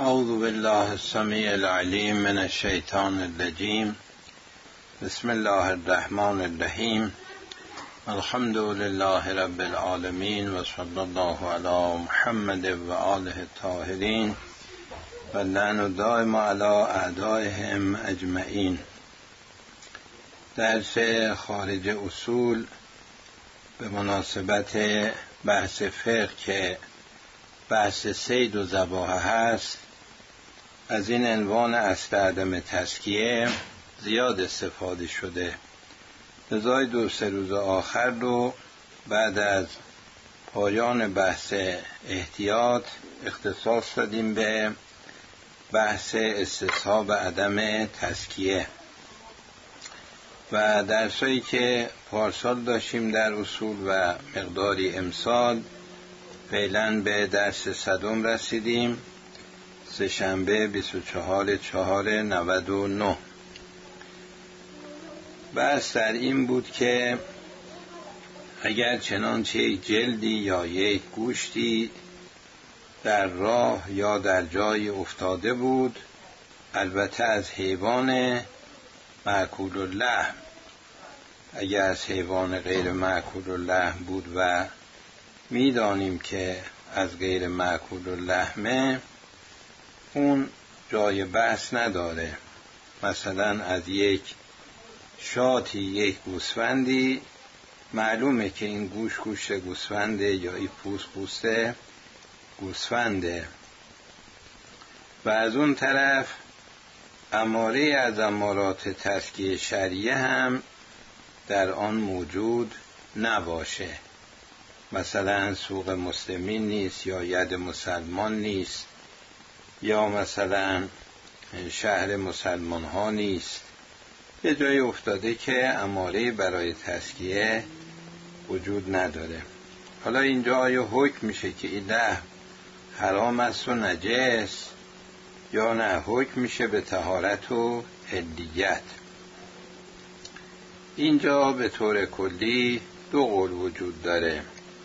اعوذ بالله السمیع العلیم من الشیطان الرجیم. بسم الله الرحمن الرحیم. الحمد لله رب العالمین و صلی الله علی محمد و آله الطاهرین و لعن دائم علی اعدائهم اجمعین. درس خارج اصول به مناسبت بحث فقه که بحث صید و ذباحه هست، از این عنوان اصل عدم تزکیه زیاد استفاده شده. لذا 2-3 روز آخر رو بعد از پایان بحث احتیاط اختصاص دادیم به بحث استصحاب عدم تزکیه و درسایی که پارسال داشتیم در اصول و مقداری امسال فعلا به درس 100 رسیدیم. سه‌شنبه 24/4/99. بحث در این بود که اگر چنانچه یک جلدی یا یک گوشتی در راه یا در جایی افتاده بود، البته از حیوان مأکول اللحم، اگر از حیوان غیر مأکول اللحم بود و میدانیم که از غیر مأکول اللحمه، اون جای بحث نداره. مثلا از یک شاتی، یک گوسفندی، معلومه که این گوشت گوسفنده یا این پوست گوسفنده، و از اون طرف اماره از امارات تزکیه شرعیه هم در آن موجود نباشه. مثلا سوق مسلمین نیست یا ید مسلمان نیست، یا مثلا شهر مسلمان ها نیست، یه جایی افتاده که اماره برای تزکیه وجود نداره. حالا اینجا آیا حکم میشه که این لحم حرام است و نجس، یا نه حکم میشه به طهارت و حلیت؟ اینجا به طور کلی 2 قول وجود داره.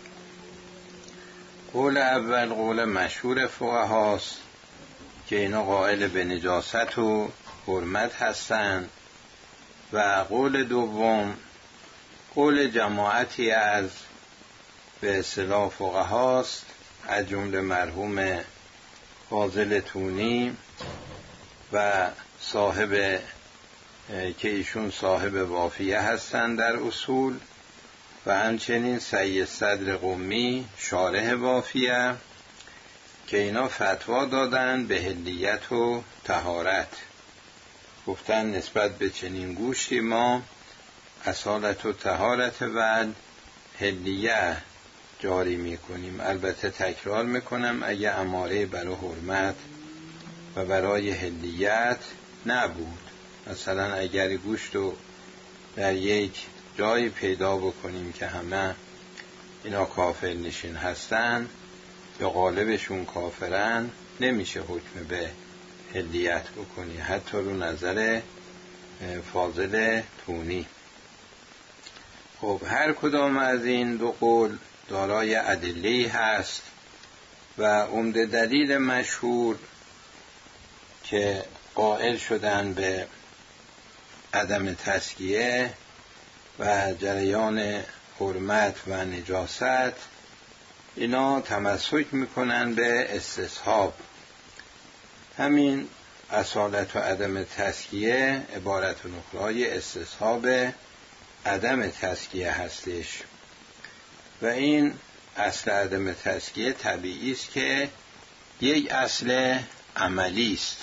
قول اول قول مشهور فقهاست که اینا قائل به نجاست و حرمت هستند، و قول دوم قول جماعتی از به اصطلاح فقهاست، از جمله مرحوم فاضل تونی و صاحب که ایشون صاحب وافیه هستند در اصول، و همچنین سید صدر قمی شارح وافیه، که اینا فتوا دادن به حلیت و طهارت. گفتن نسبت به چنین گوشتی ما اصالت و طهارت و حلیه جاری میکنیم. البته تکرار میکنم، اگه اماره برای حرمت و برای حلیت نبود، مثلا اگر گوشت رو در یک جایی پیدا بکنیم که همه اینا کافر نشین هستن یا غالبشون کافرن، نمیشه حکم به حلیت بکنی، حتی رو نظر فاضل تونی. خب هر کدام از این 2 قول دارای ادله‌ای هست و عمده دلیل مشهور که قائل شدن به عدم تزکیه و جریان حرمت و نجاست، اینا تمسک میکنن به استصحاب. همین اصالت و عدم تزکیه عبارت نخرای استصحاب عدم تزکیه هستش، و این اصل عدم تزکیه طبیعی است که یک اصل عملی است.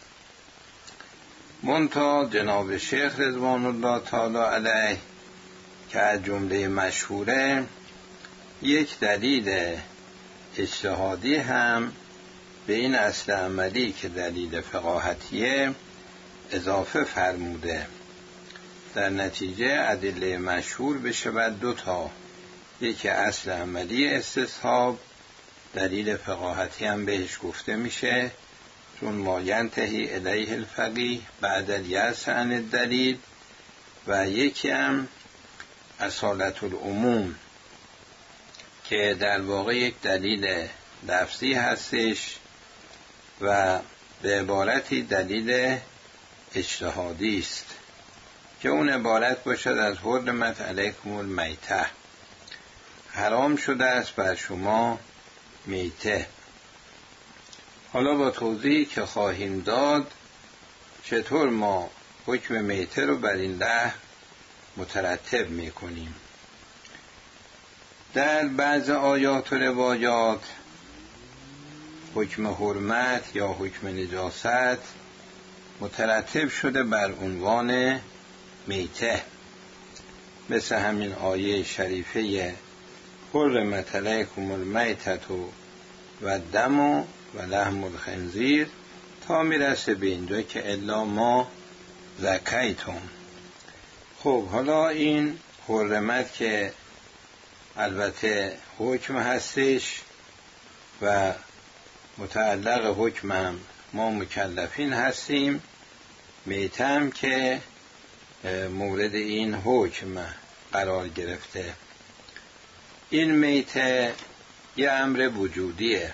منتها جناب شیخ رضوان الله تعالی علیه که از جمله مشهوره، یک دلیل اجتهادی هم به این اصل عملی که دلیل فقاهتیه اضافه فرموده. در نتیجه ادله مشهور بشه و 2 تا، یکی اصل عملی استصحاب، دلیل فقاهتی هم بهش گفته میشه، چون ما ینتهی الیه الفقیه بعد الیأس عن الدلیل، و یکی هم اصالت العموم که در واقع یک دلیل لفظی هستش و به عبارتی دلیل اجتهادی است که اون عبارت باشد از حرمت علیکم المیته، حرام شده است بر شما میته. حالا با توضیحی که خواهیم داد چطور ما حکم میته رو بر این لحظه مترتب میکنیم. در بعض آیات و روایات حکم حرمت یا حکم نجاست مترتب شده بر عنوان میته، مثل همین آیه شریفه حرمت علیکم المیتة و الدم و لحم الخنزیر تا میرسه به اینجا که الا ما ذکیتم. خب حالا این حرمت که البته حکم هستش و متعلق حکمم ما مکلفین هستیم، میتم که مورد این حکم قرار گرفته. این میته یه امر وجودیه.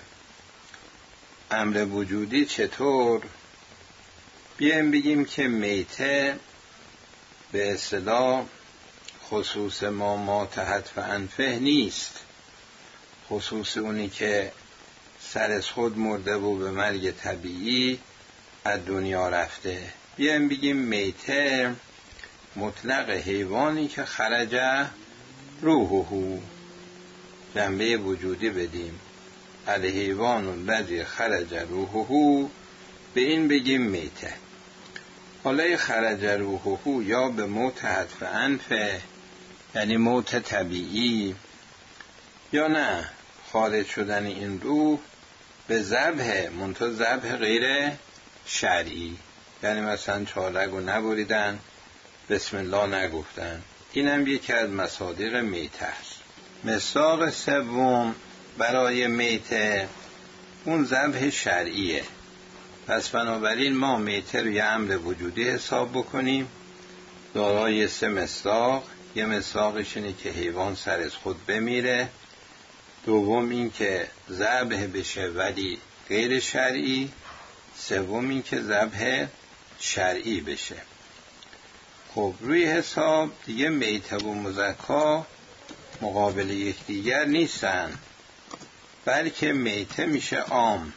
امر وجودی چطور؟ بیایم بگیم که میته به اصطلاح خصوص ما تحت و انفه نیست، خصوص اونی که سر از خود مرده و به مرگ طبیعی از دنیا رفته. بیایم بگیم میته مطلق حیوانی که خرج روحه، جنبه وجودی بدیم، الحیوان الذی خرج روحه، به این بگیم میته. حالا خرج روحه یا به موت حتف انفه یعنی موت طبیعی، یا نه خارج شدن این روح به ذبح، منتها ذبح غیر شرعی، یعنی مثلا چارگو نبریدن، بسم الله نگفتن. اینم یکی از مصادیق میته است. مصداق سوم برای میته اون ذبح شرعیه. پس بنابراین ما میته رو یه امر وجودی حساب بکنیم دارای 3 مصداق. یه مصداقش اینه که حیوان سر از خود بمیره، دوم این که ذبح بشه ولی غیر شرعی، سوم این که ذبح شرعی بشه. خب روی حساب دیگه میته و مزکا مقابل یکدیگر نیستن، بلکه میته میشه عام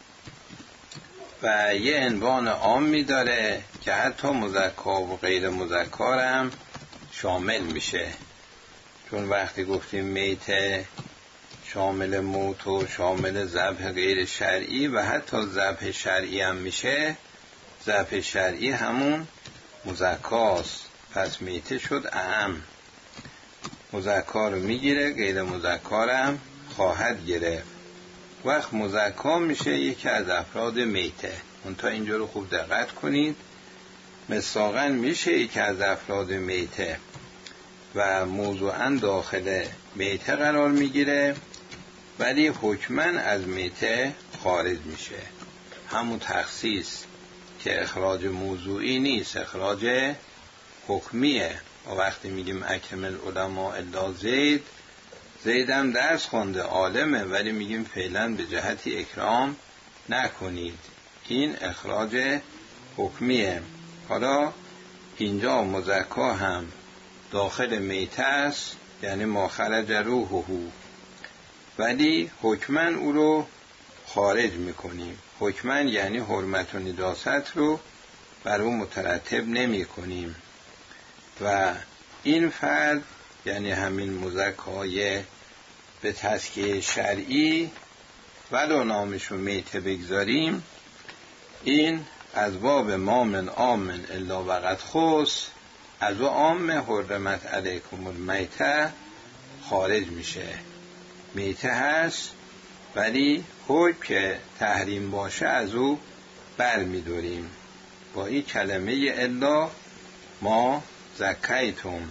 و یه عنوان عامی داره که حتی مزکا و غیر مزکا هم شامل میشه. چون وقتی گفتیم میته شامل موت و شامل ذبح غیر شرعی و حتی ذبح شرعی هم میشه، ذبح شرعی همون مزکاست، پس میته شد اعم، مزکا رو میگیره، غیر مزکا هم خواهد گرفت. وقت مزکا میشه یکی از افراد میته. منتها اینجا رو خوب دقت کنید، مصداقاً میشه یکی از افراد میته و موضوعاً داخل میته قرار میگیره، ولی حکماً از میته خارج میشه. همون تخصیص که اخراج موضوعی نیست، اخراج حکمیه. و وقتی میگیم اکمل علما الا زید، زیدم درس خونده عالمه، ولی میگیم فعلا به جهتی اکرام نکنید، این اخراج حکمیه. حالا اینجا مزکا هم داخل میته است، یعنی ما خرج روحه، ولی حکماً او رو خارج میکنیم. حکماً یعنی حرمت و نجاست رو بر او مترتب نمی کنیم. و این فرد یعنی همین مزکای به تزکیه شرعی ولو نامشو میته بگذاریم، این از باب ما من آمن الا وقد خص، از او عام حرمت علیکم المیته خارج میشه. میته هست ولی حکم که تحریم باشه از او بر میداریم با این کلمه الا ما زکیتم.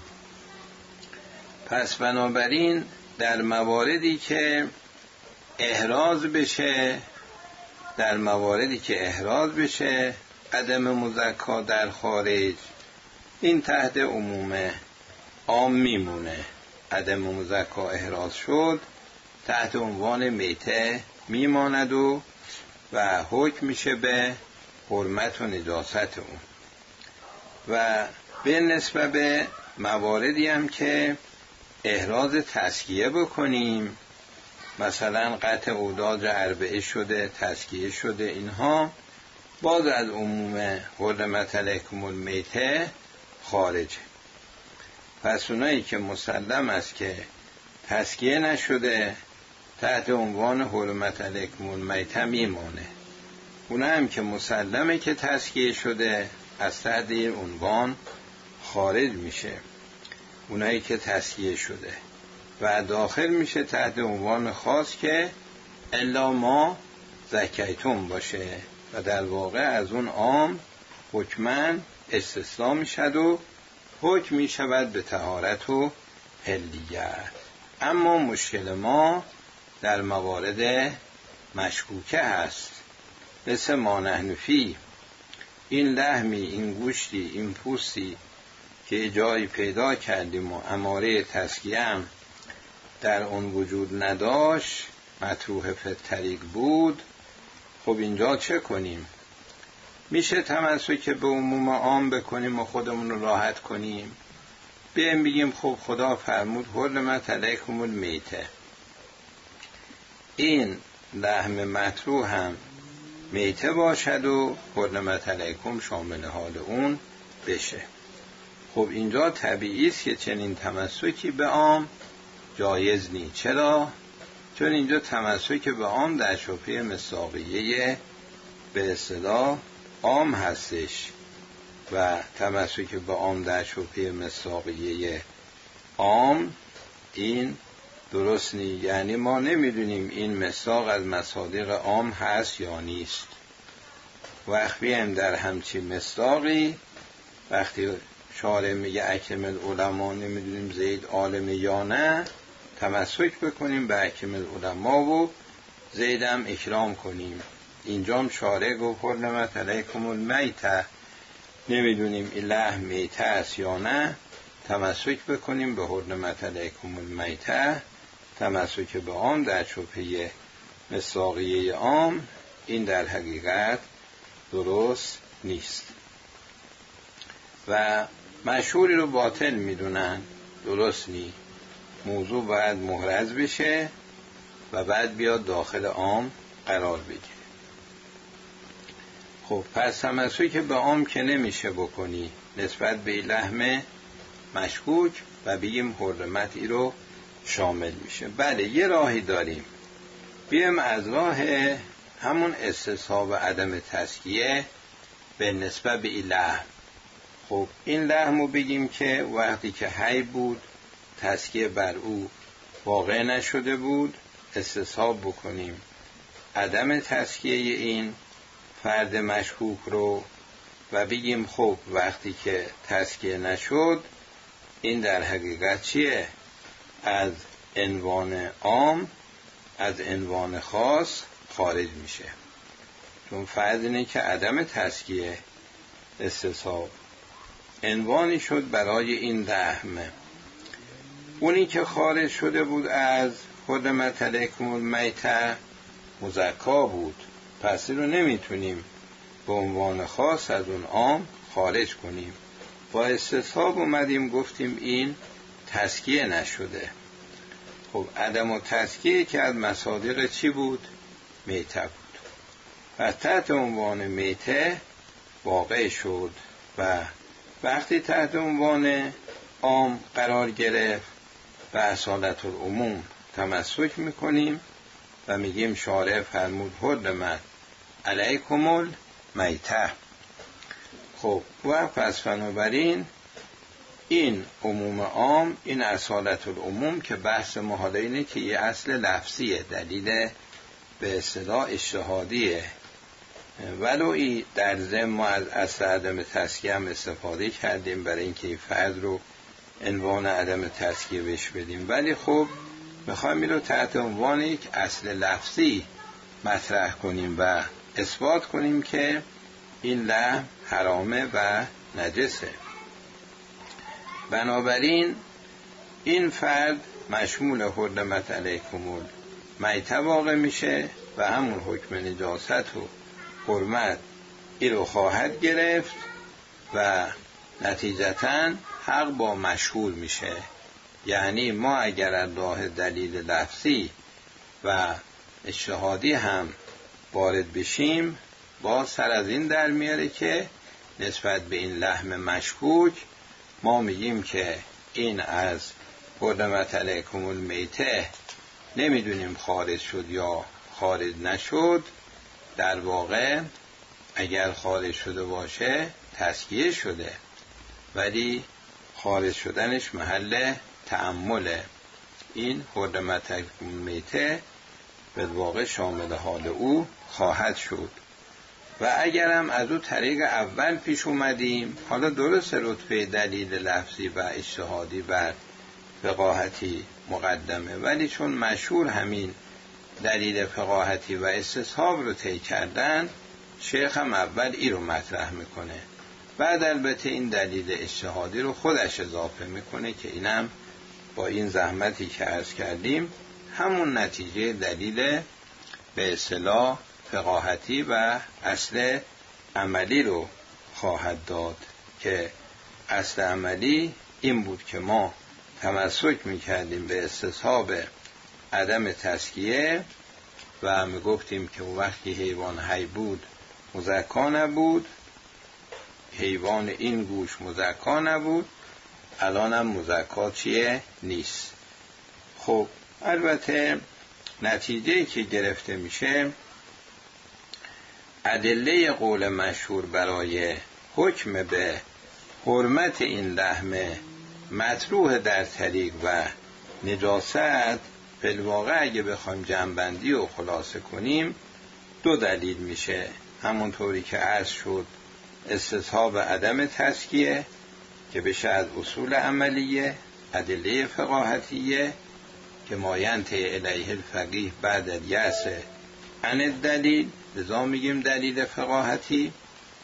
پس بنابراین در مواردی که احراز بشه عدم مزکا در خارج، این تحت عموم عام میمونه. عدم مزکا احراز شد تحت عنوان میته میماند و و حکم میشه به حرمت و نجاست اون. و به نسبت به مواردی هم که احراز تزکیه بکنیم، مثلا قطع اوداج اربعه شده، تزکیه شده، اینها باز از عموم حرمت علیکم المیته خارجه. پس اونایی که مسلم است که تزکیه نشده تحت عنوان حرمت علیکم المیته میمونه. اون هم که مسلمه که تزکیه شده از تحت این عنوان خارج میشه، اونایی که تزکیه شده، و داخل میشه تحت عنوان خاص که الا ما زکیتم باشه و در واقع از اون عام حکمن استثنا میشد و حکم میشود به طهارت و حلیت. اما مشکل ما در موارد مشکوکه هست، مثل ما نحن فیه. این لحمی، این گوشتی، این پوستی که جایی پیدا کردیم و اماره تزکیه هم در اون وجود نداشت، مطروح فی الطریق بود، خب اینجا چه کنیم؟ میشه تمسک به عموم عام بکنیم و خودمون رو راحت کنیم، بیایم بگیم خب خدا فرمود حرمت علیکم المیته، این لحم مطروح هم میته باشد و حرمت علیکم شامل حال اون بشه. خب اینجا طبیعی است که چنین تمسکی به عام جایز نیست. چرا؟ چون اینجا تمسک به عام در شبهه مصداقیه به اصطلاح عام هستش و تمسک به عام در شبهه مصداقیه عام این درست نیست. یعنی ما نمیدونیم این مصداق از مصادیق عام هست یا نیست. وقتی هم در همچین مصداقی، وقتی شارع میگه اکرم العلماء، نمیدونیم زید عالم یا نه، تمسک بکنیم به اکرم العلماء و زیدم اکرام کنیم. اینجام شارع گفت حرمت علیکم المیته، نمیدونیم این لحم میته است یا نه، تمسک بکنیم به حرمت علیکم المیته. تمسک به عام در شبهه مصداقیه عام این در حقیقت درست نیست و مشهوری رو باطل میدونن، درست نیست. موضوع باید محرز بشه و بعد بیاد داخل عام قرار بگیره. خب پس تمسک به عام که نمیشه بکنی نسبت به لحم مشکوک و بگیم حرمتی رو شامل میشه. بله یه راهی داریم، بیم از راه همون استصحاب و عدم تزکیه به نسبت به این لحم. خب این لحم رو بگیم که وقتی که حی بود تزکیه بر او واقع نشده بود، استصحاب بکنیم عدم تزکیه این فرد مشکوک رو و بگیم خب وقتی که تزکیه نشد این در حقیقت چیه؟ از عنوان عام، از عنوان خاص خارج میشه. چون فرض اینه که عدم تزکیه استصحاب عنوانی شد برای این لحم. اونی که خارج شده بود از حرمت علیکم المیته مزکا بود، پس رو نمیتونیم به عنوان خاص از اون عام خارج کنیم. با استصحاب اومدیم گفتیم این تزکیه نشده. خب عدم و تزکیه که از مصادیق چی بود؟ میته بود. پس تحت عنوان میته واقع شد و وقتی تحت عنوان عام قرار گرفت و اصالت العموم تمسک میکنیم و میگیم شارع فرمود حرمت علیکم المیته. خب و پس بنابراین این عموم عام، این اصالت العموم که بحث ما حالا اینه که یه اصل لفظیه، دلیل به اصطلاح اجتهادیه، ولوی در ضمن ما از اصل عدم تزکیه هم استفاده کردیم برای اینکه این فرد رو عنوان عدم تزکیه بهش بدیم، ولی خب میخوایم این رو تحت عنوان یک اصل لفظی مطرح کنیم و اثبات کنیم که این لحم حرامه و نجسه. بنابراین این فرد مشمول حرمت علیکم المیته واقع میشه و همون حکم نجاست و حرمت این رو خواهد گرفت و نتیجتاً حق با مشهور میشه. یعنی ما اگر از راه دلیل لفظی و اجتهادی هم وارد بشیم، با سر از این در میاره که نسبت به این لحم مشکوک ما میگیم که این از حرمت علیکم المیته نمیدونیم خارج شد یا خارج نشد. در واقع اگر خارج شده باشه تزکیه شده، ولی خارج شدنش محل تأمله. این حرمت علیکم المیته به واقع شامل حال او خواهد شد. و اگرم از او طریق اول پیش اومدیم، حالا درست رتبه دلیل لفظی و اجتهادی بر فقاهتی مقدمه، ولی چون مشهور همین دلیل فقاهتی و استصحاب رو طی کردن، شیخ هم اول این رو مطرح میکنه، بعد البته این دلیل اجتهادی رو خودش اضافه میکنه که اینم با این زحمتی که عرض کردیم همون نتیجه دلیل به اصطلاح فقاهتی و اصل عملی رو خواهد داد، که اصل عملی این بود که ما تمسک میکردیم به استصحاب عدم تزکیه و میگفتیم که وقتی حیوان حی بود مزکا نبود، حیوان این گوش مزکا نبود، الانم مزکا چیه؟ نیست. خب البته نتیجه که گرفته میشه، ادله قول مشهور برای حکم به حرمت این لحم مطروح در طریق و نجاست، بالواقع اگه بخوایم جمع‌بندی و خلاصه کنیم دو دلیل میشه. همونطوری که عرض شد، استصحاب عدم تزکیه که بشه از اصول عملیه، ادله فقاهتیه که ماینته الیه الفقیه بعد الیأس عن الدلیل، لذا میگیم دلیل فقاهتی.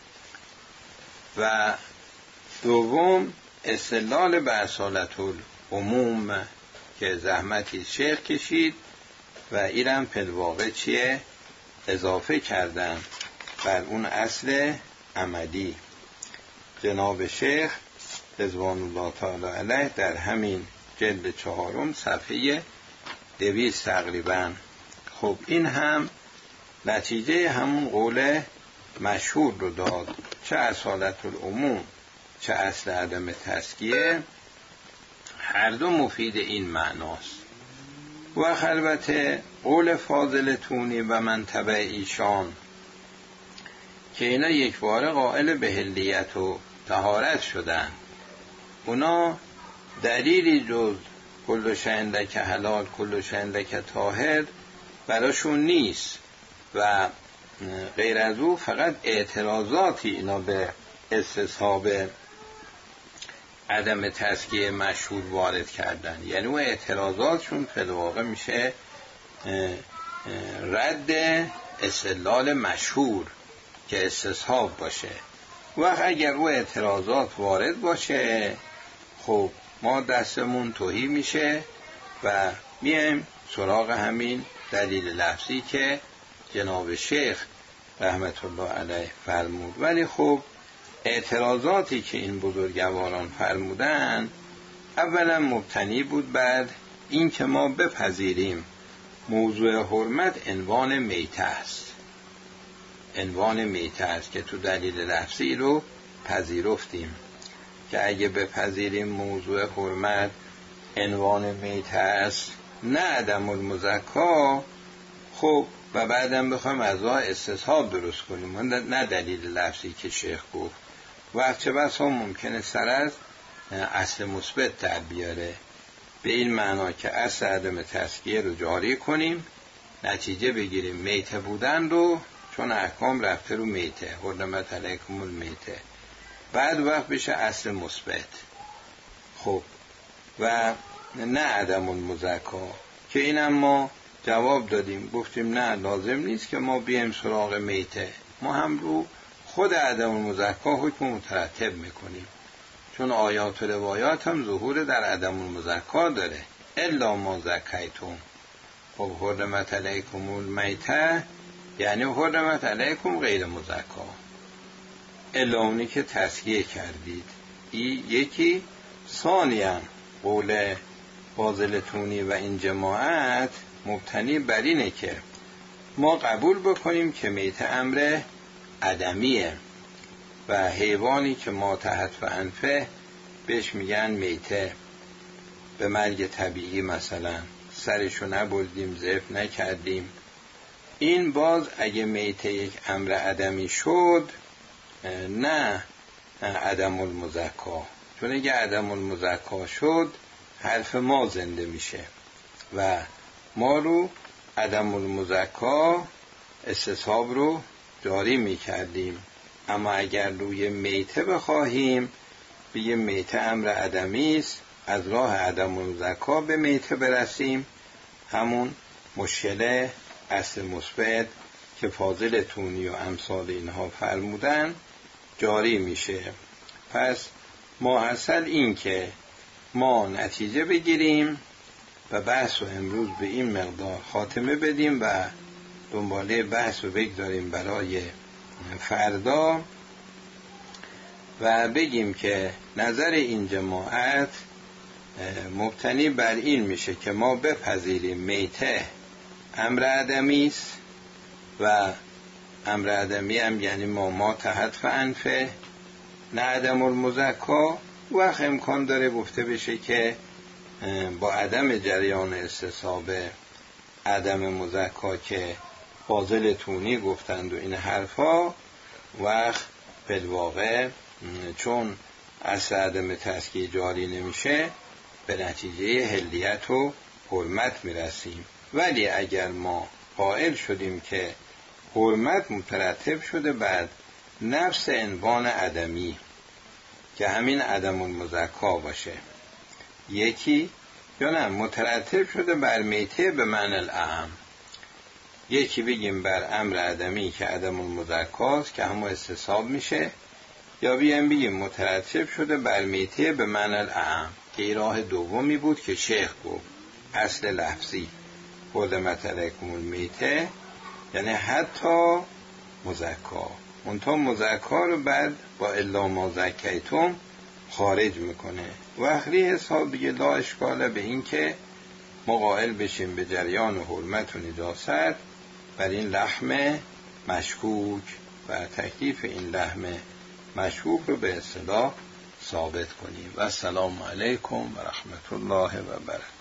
و دوم استدلال به اصالت العموم که زحمتی شیخ کشید و اینم بالواقع چیه؟ اضافه کردن بر اون اصل عملی. جناب شیخ رضوان الله تعالی علیه در همین جلد 4 صفحه 200 تقریبا. خب این هم نتیجه همون قول مشهور رو داد، چه اصالت العموم چه اصل عدم تزکیه، هر دو مفید این معناست. و البته قول فاضل تونی و من تبع ایشان که اینا یک بار قائل به حلیت و طهارت شدن، اونا دلیلی جز کل شیء که حلال کل شیء که طاهر براشون نیست و غیر از او فقط اعتراضاتی اینا به استصحاب عدم تزکیه مشهور وارد کردن. یعنی اون اعتراضاتشون فی الواقع میشه رد استدلال مشهور که استصحاب باشه. وقت اگر او اعتراضات وارد باشه، خب ما دستمون تهی میشه و میایم سراغ همین دلیل لفظی که جناب شیخ رحمت الله علیه فرمود. ولی خب اعتراضاتی که این بزرگواران فرمودن اولا مبتنی بود بر این که ما بپذیریم موضوع حرمت عنوان میته است، عنوان میته است که تو دلیل لفظی رو پذیرفتیم که اگه بپذیریم موضوع حرمت عنوان میته است نه عدم المزکا، خب و بعدم بخوایم از راه استصحاب درست کنیم نه دلیل لفظی که شیخ گفت، وقت چه بسا ممکنه سر از اصل مثبت در بیاره، به این معنا که اصل عدم تزکیه رو جاری کنیم، نتیجه بگیریم میته بودن رو، چون احکام رفته رو میته، حرمت علیکم المیته، بعد وقت بشه اصل مثبت. خب و نه عدم المزکا که اینم ما جواب دادیم، گفتیم نه لازم نیست که ما بیایم سراغ میته، ما هم رو خود عدم المزکا حکم مترتب میکنیم، چون آیات و روایات هم ظهور در عدم المزکا داره. الا ما زکیتم، خب حرمت علیکم المیته یعنی حرمت علیکم غیر مزکا، الا اونی که تزکیه کردید. این یکی. ثانیاً قول فاضلتونی و این جماعت مبتنی بر اینه که ما قبول بکنیم که میته امر عدمیه و حیوانی که ما تحت و انفه بهش میگن میته، به مرگ طبیعی مثلا سرشو نبردیم، ذبح نکردیم، این باز اگه میته یک امر عدمی شد نه عدم المزکا، چون اگه عدم المزکا شد حرف ما زنده میشه و ما رو عدم المزکا استصحاب رو جاری میکردیم. اما اگر روی میته بخواهیم بگیم میته امر عدمی است، از راه عدم المزکا به میته برسیم، همون مشکل اصل مثبت که فاضلتونی و امثال اینها فرمودن جاری میشه. پس ماحصل این که ما نتیجه بگیریم و بحث رو امروز به این مقدار خاتمه بدیم و دنباله بحث رو بگذاریم برای فردا و بگیم که نظر این جماعت مبتنی بر این میشه که ما بپذیریم میته امر عدمی است و امر عدمی هم یعنی ما تحت و انفه نه عدم المزکا. وقت امکان داره گفته بشه که با عدم جریان استصحاب عدم مزکا که فاضلتونی گفتند و این حرفا، وقت بالواقع چون اصل عدم تزکیه جاری نمیشه به نتیجه حلیت و حرمت میرسیم. ولی اگر ما قائل شدیم که حرمت مترتب شده بر نفس عنوان عدمی که همین عدم المزکا باشه، یکی یا نه مترتب شده بر میته به معنی الاعم، یکی بگیم بر امر عدمی که عدم المزکاست که همون استصحاب میشه، یا بگیم مترتب شده بر میته به معنی الاعم که این راه دومی بود که شیخ گفت اصل لفظی حرمت علیکم المیته یعنی حتی مزکا، منتها مزکا رو بعد با الا ما زکیتم خارج میکنه. و آخری حساب دیگه لا اشکاله به این که ما قائل بشیم به جریان حرمت و نجاست بر این لحم مشکوک و تکلیف این لحم مشکوک رو به اصطلاح ثابت کنیم. و السلام علیکم و رحمت الله و برکاته.